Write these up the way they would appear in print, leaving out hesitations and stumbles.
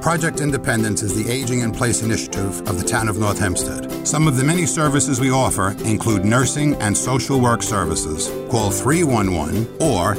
Project Independence is the Aging in Place initiative of the town of North Hempstead. Some of the many services we offer include nursing and social work services. Call 311 or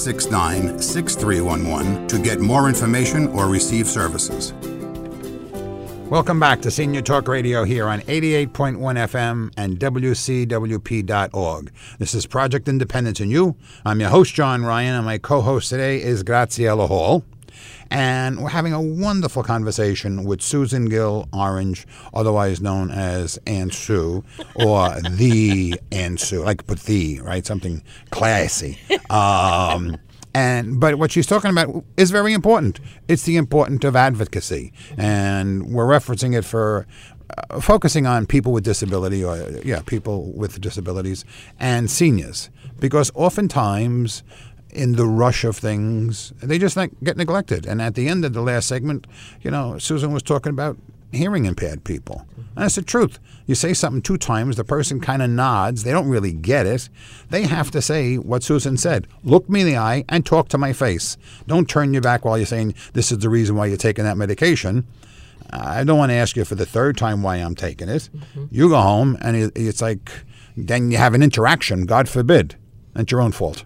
869-6311 to get more information or receive services. Welcome back to Senior Talk Radio here on 88.1 FM and WCWP.org. This is Project Independence and You. I'm your host, John Ryan, and my co-host today is Graziella Hall. And we're having a wonderful conversation with Susan Gill Orange, otherwise known as Aunt Sue, or the Aunt Sue. Like put the, right? Something classy. But what she's talking about is very important. It's the importance of advocacy. And we're referencing it for focusing on people with disability, people with disabilities and seniors. Because oftentimes, in the rush of things, they just get neglected. And at the end of the last segment, Susan was talking about hearing impaired people. And that's the truth. You say something 2 times, the person kind of nods. They don't really get it. They have to say what Susan said. Look me in the eye and talk to my face. Don't turn your back while you're saying, this is the reason why you're taking that medication. I don't want to ask you for the 3rd time why I'm taking it. Mm-hmm. You go home, and it's like, then you have an interaction, God forbid. That's your own fault.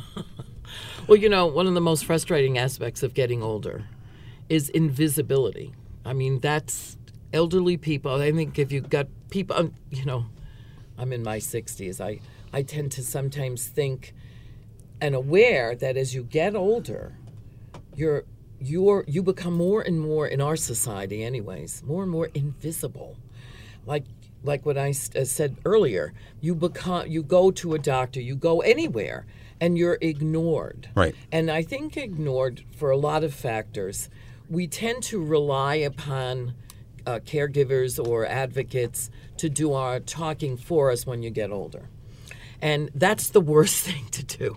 Well, one of the most frustrating aspects of getting older is invisibility. I mean, that's elderly people. I think if you've got people, I'm in my 60s. I tend to sometimes think and aware that as you get older, you become more and more, in our society anyways, more and more invisible. Like what I said earlier, you go to a doctor, you go anywhere, and you're ignored. Right. And I think ignored for a lot of factors. We tend to rely upon caregivers or advocates to do our talking for us when you get older. And that's the worst thing to do.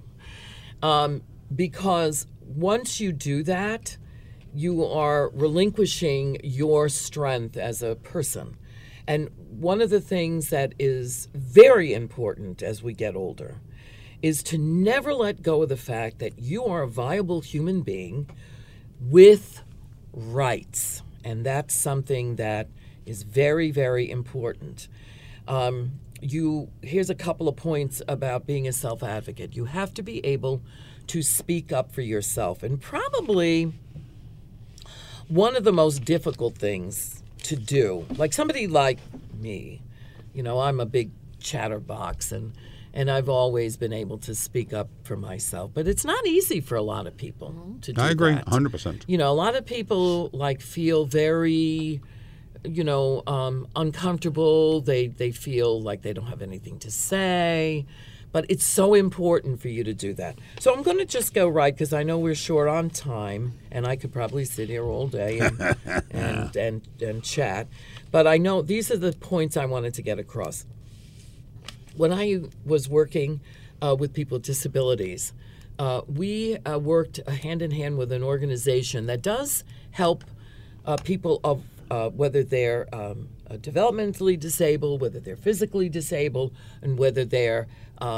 Because once you do that, you are relinquishing your strength as a person. And one of the things that is very important as we get older is to never let go of the fact that you are a viable human being with rights. And that's something that is very, very important. Here's a couple of points about being a self-advocate. You have to be able to speak up for yourself. And probably one of the most difficult things to do, like somebody like me, I'm a big chatterbox, and I've always been able to speak up for myself. But it's not easy for a lot of people to do that. I agree, 100%. A lot of people feel very, uncomfortable. They feel like they don't have anything to say. But it's so important for you to do that. So I'm going to just go right, because I know we're short on time, and I could probably sit here all day and chat. But I know these are the points I wanted to get across. When I was working with people with disabilities, we worked hand in hand with an organization that does help people of whether they're developmentally disabled, whether they're physically disabled, and whether they're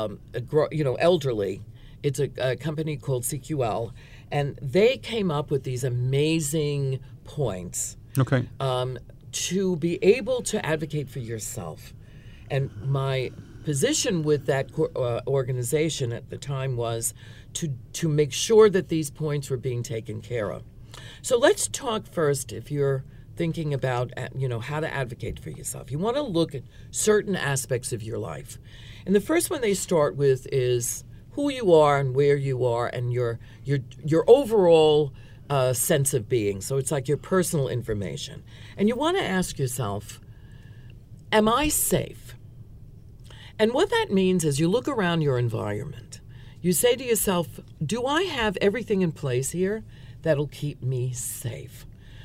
elderly. It's a company called CQL, and they came up with these amazing points. Okay. To be able to advocate for yourself. And my position with that organization at the time was to make sure that these points were being taken care of. So let's talk first, if you're thinking about how to advocate for yourself. You want to look at certain aspects of your life. And the first one they start with is who you are and where you are and your overall sense of being. So it's like your personal information. And you want to ask yourself, am I safe? And what that means is you look around your environment. You say to yourself, do I have everything in place here that'll keep me safe?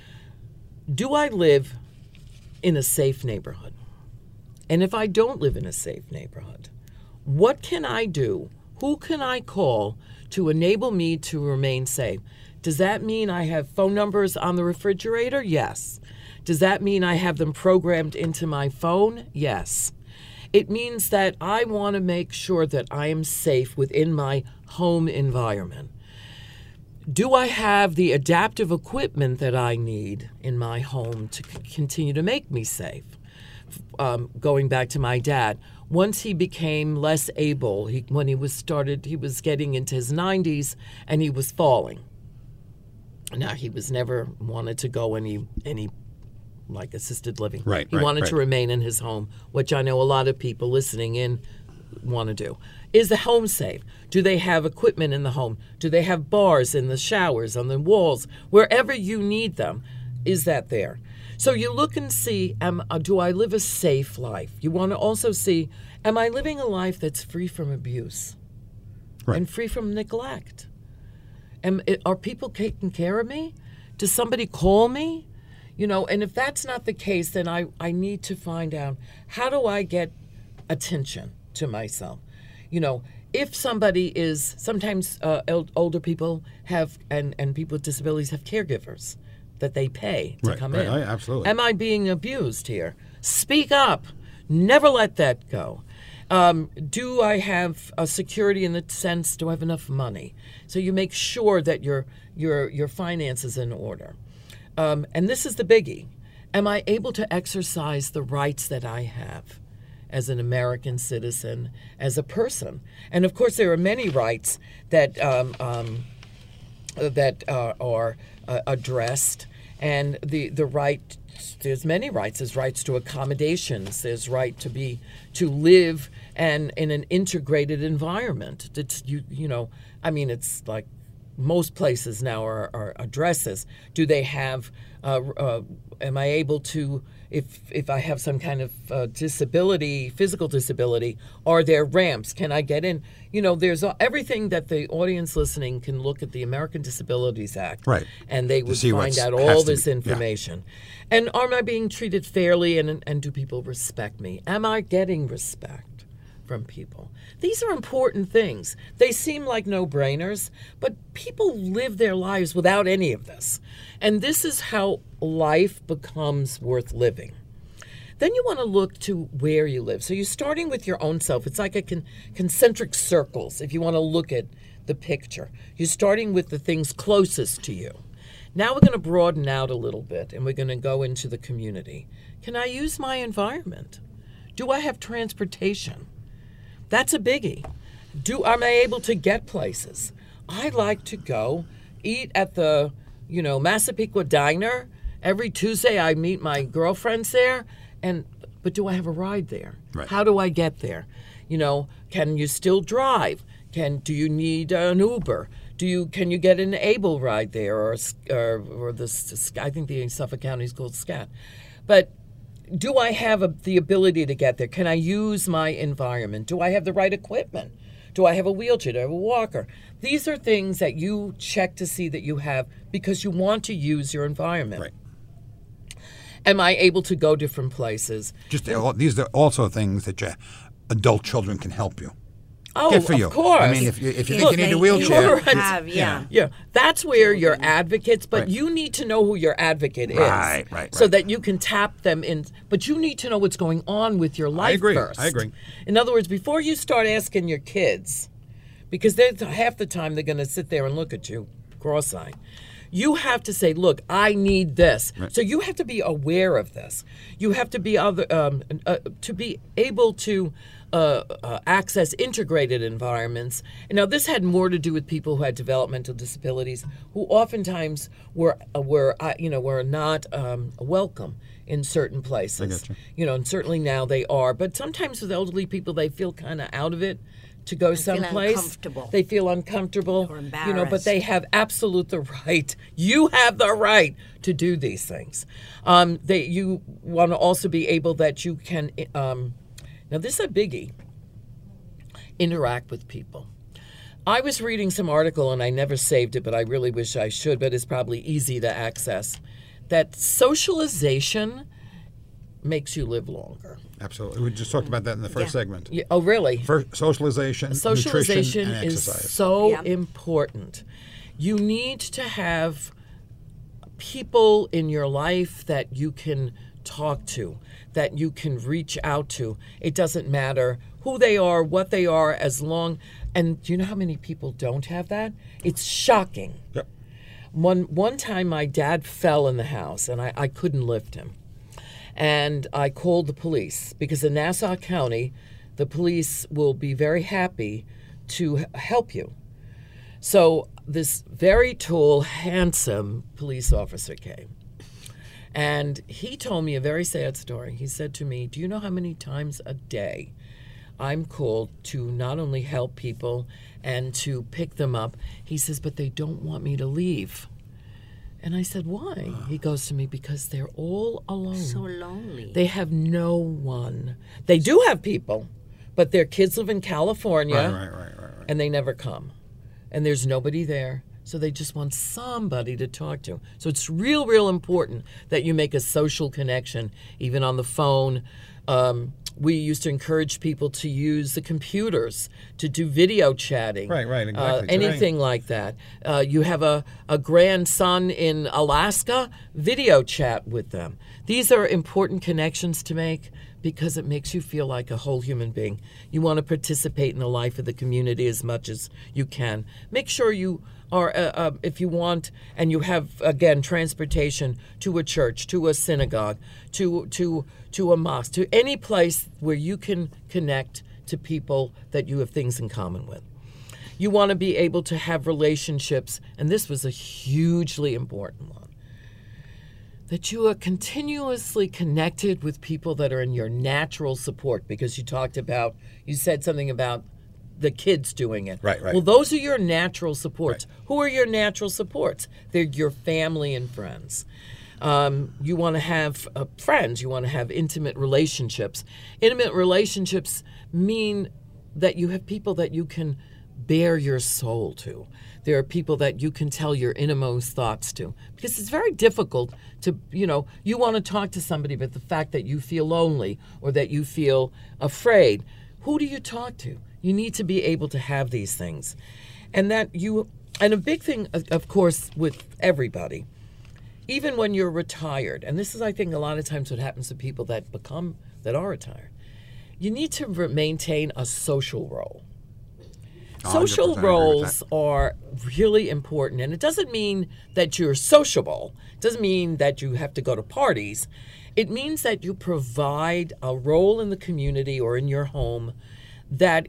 Do I live in a safe neighborhood? And if I don't live in a safe neighborhood, what can I do? Who can I call to enable me to remain safe? Does that mean I have phone numbers on the refrigerator? Yes. Does that mean I have them programmed into my phone? Yes. It means that I want to make sure that I am safe within my home environment. Do I have the adaptive equipment that I need in my home to continue to make me safe? Going back to my dad, once he became less able, when he was getting into his 90s and he was falling. Now, he was never wanted to go any like assisted living. Right, he wanted to remain in his home, which I know a lot of people listening in want to do. Is the home safe? Do they have equipment in the home? Do they have bars in the showers, on the walls, wherever you need them? Is that there? So you look and see, do I live a safe life? You want to also see, am I living a life that's free from abuse and free from neglect? Are people taking care of me? Does somebody call me? And if that's not the case, then I need to find out, how do I get attention to myself? If somebody is, sometimes older people have, and people with disabilities have caregivers that they pay to come in. Absolutely. Am I being abused here? Speak up. Never let that go. Do I have a security in the sense, do I have enough money? So you make sure that your finances in order. And this is the biggie. Am I able to exercise the rights that I have as an American citizen, as a person? And of course, there are many rights that are addressed, and the right. There's many rights. There's rights to accommodations. There's right to live and in an integrated environment. It's it's like most places now are addresses. Do they have? Am I able to? If I have some kind of disability, physical disability, are there ramps? Can I get in? There's everything that the audience listening can look at the American Disabilities Act, right, and they would find out all this information. Yeah. And am I being treated fairly? And do people respect me? Am I getting respect from people? These are important things. They seem like no-brainers, but people live their lives without any of this. And this is how life becomes worth living. Then you want to look to where you live. So you're starting with your own self. It's like a concentric circles, if you want to look at the picture. You're starting with the things closest to you. Now we're going to broaden out a little bit, and we're going to go into the community. Can I use my environment? Do I have transportation? That's a biggie. Am I able to get places? I like to go eat at the, Massapequa Diner. Every Tuesday I meet my girlfriends there, but do I have a ride there? Right. How do I get there? Can you still drive? Do you need an Uber? Can you get an Able ride there, or the I think the Suffolk County is called SCAT, but do I have the ability to get there? Can I use my environment? Do I have the right equipment? Do I have a wheelchair? Do I have a walker? These are things that you check to see that you have because you want to use your environment. Right. Am I able to go different places? These are also things that your adult children can help you. Oh, Get for you. Of course. I mean, if you think you need a wheelchair, yeah, that's where you're advocates. But you need to know who your advocate is, right, so that you can tap them in. But you need to know what's going on with your life first. I agree. In other words, before you start asking your kids, because half the time they're going to sit there and look at you cross-eyed. You have to say, look, I need this. Right. So you have to be aware of this. You have to be to be able to access integrated environments. And now this had more to do with people who had developmental disabilities, who oftentimes were not welcome in certain places. I get you. And certainly now they are. But sometimes with elderly people, they feel kind of out of it to go someplace. They feel uncomfortable. Or embarrassed. But they have the right. You have the right to do these things. You want to also be able that you can. Now this is a biggie. Interact with people. I was reading some article and I never saved it, but I really wish I should. But it's probably easy to access. That socialization makes you live longer. Absolutely. We just talked about that in the first segment. Yeah. Oh, really? Socialization, nutrition, and is exercise. So important. You need to have people in your life that you can talk to, that you can reach out to. It doesn't matter who they are, what they are, as long. And do you know how many people don't have that? It's shocking. Yep. One time my dad fell in the house and I couldn't lift him. And I called the police because in Nassau County, the police will be very happy to help you. So this very tall, handsome police officer came. And he told me a very sad story. He said to me, do you know how many times a day I'm called to not only help people and to pick them up? He says, but they don't want me to leave. And I said, why? He goes to me, because they're all alone. So lonely. They have no one. They do have people, but their kids live in California, Right. and they never come. And there's nobody there. So they just want somebody to talk to. So it's real important that you make a social connection, even on the phone. We used to encourage people to use the computers to do video chatting. Right, exactly. Anything like that. You have a grandson in Alaska, video chat with them. These are important connections to make because it makes you feel like a whole human being. You want to participate in the life of the community as much as you can. Make sure you are, if you want, and you have, again, transportation to a church, to a synagogue, to a mosque, to any place where you can connect to people that you have things in common with. You want to be able to have relationships, and this was a hugely important one, that you are continuously connected with people that are in your natural support, because you said something about the kids doing it. Right. Well, those are your natural supports. Right. Who are your natural supports? They're your family and friends. You want to have friends. You want to have intimate relationships. Intimate relationships mean that you have people that you can bare your soul to. There are people that you can tell your innermost thoughts to. Because it's very difficult to, you want to talk to somebody, but the fact that you feel lonely or that you feel afraid, who do you talk to? You need to be able to have these things. And a big thing, of course, with everybody, even when you're retired, and this is, I think, a lot of times what happens to people that are retired, you need to maintain a social role. Social roles are really important, and it doesn't mean that you're sociable. It doesn't mean that you have to go to parties. It means that you provide a role in the community or in your home that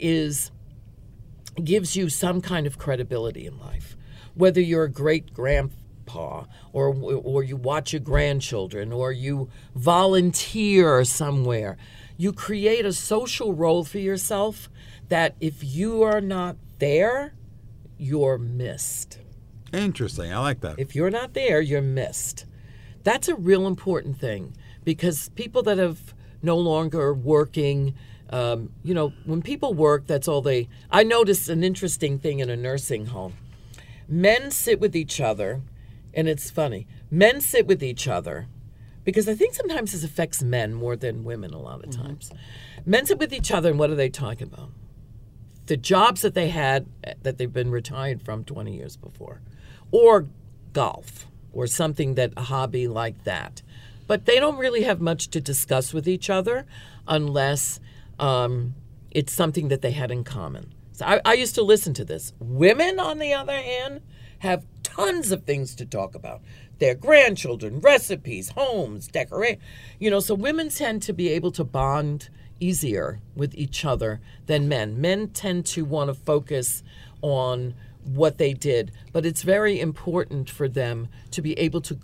gives you some kind of credibility in life. Whether you're a great-grandpa or you watch your grandchildren or you volunteer somewhere, you create a social role for yourself that if you are not there, you're missed. Interesting. I like that. If you're not there, you're missed. That's a real important thing, because people that have no longer working, when people work, that's all I noticed an interesting thing in a nursing home. Men sit with each other, and it's funny. Men sit with each other, because I think sometimes this affects men more than women a lot of times. Men sit with each other, and what are they talking about? The jobs that they had that they've been retired from 20 years before, or golf, or something a hobby like that. But they don't really have much to discuss with each other unless it's something that they had in common. So I used to listen to this. Women, on the other hand, have tons of things to talk about. Their grandchildren, recipes, homes, decoration. So women tend to be able to bond easier with each other than men. Men tend to want to focus on what they did, but it's very important for them to be able to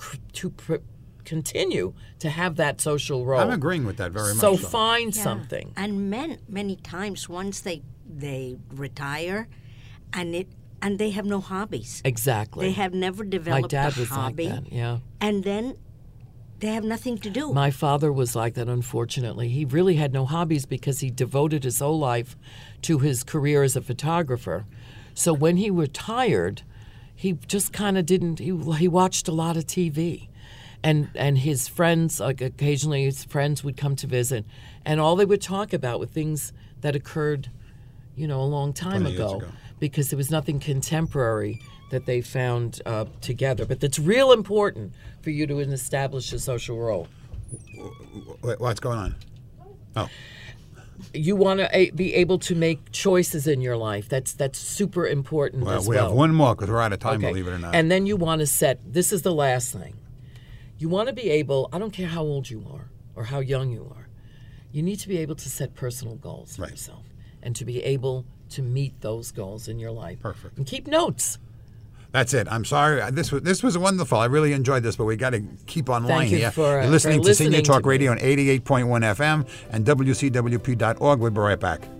continue to have that social role. I'm agreeing with that very much. So find something. And men, many times, once they retire, and they have no hobbies. Exactly. They have never developed My dad a was hobby. like that, yeah. And then they have nothing to do. My father was like that, unfortunately. He really had no hobbies because he devoted his whole life to his career as a photographer. So when he retired, he just kind of didn't. He watched a lot of TV, and his friends, like occasionally his friends would come to visit, and all they would talk about were things that occurred, a long time ago, because there was nothing contemporary that they found together. But that's real important for you to establish a social role. What's going on? Oh, You want to be able to make choices in your life. That's super important well, as we well. have one more because we're out of time, Okay. believe it or not. And then you want to set, this is the last thing. You want to be able, I don't care how old you are or how young you are, you need to be able to set personal goals for Right. yourself and to be able to meet those goals in your life. Perfect. And keep notes. That's it. I'm sorry. This was wonderful. I really enjoyed this, but we got to keep online you here. for You're listening to Senior listening Talk to me. Radio on 88.1 FM and WCWP.org. We'll be right back.